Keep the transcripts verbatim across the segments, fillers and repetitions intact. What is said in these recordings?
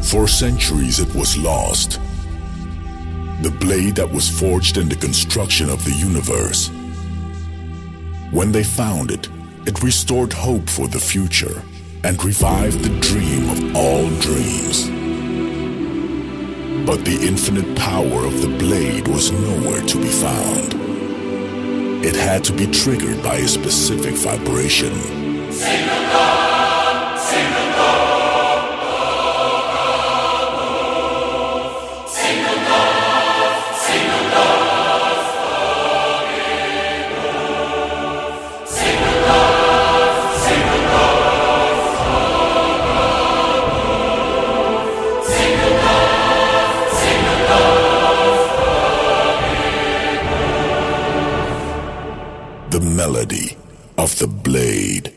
For centuries it was lost. The blade that was forged in the construction of the universe. When they found it, it restored hope for the future and revived the dream of all dreams. But the infinite power of the blade was nowhere to be found. It had to be triggered by a specific vibration. Single God, single God. The melody of the blade.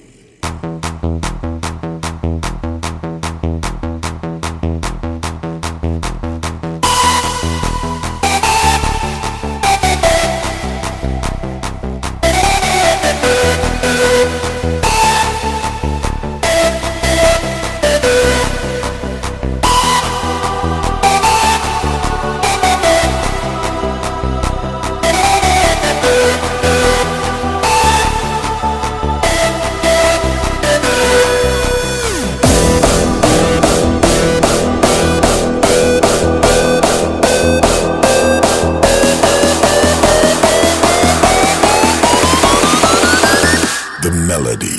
The melody.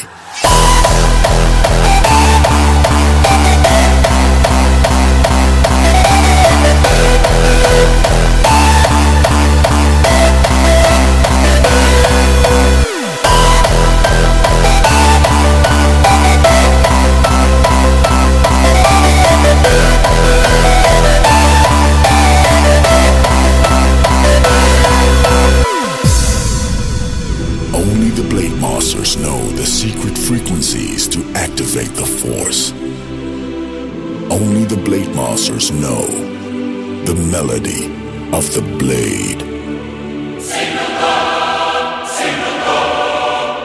Only the Blade Masters know the secret frequencies to activate the Force. Only the Blade Masters know the melody of the blade. Single God, single God,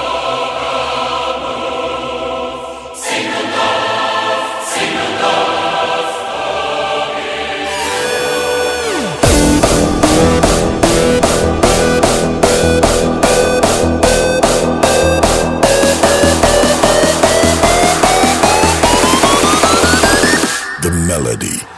single God, single God. The melody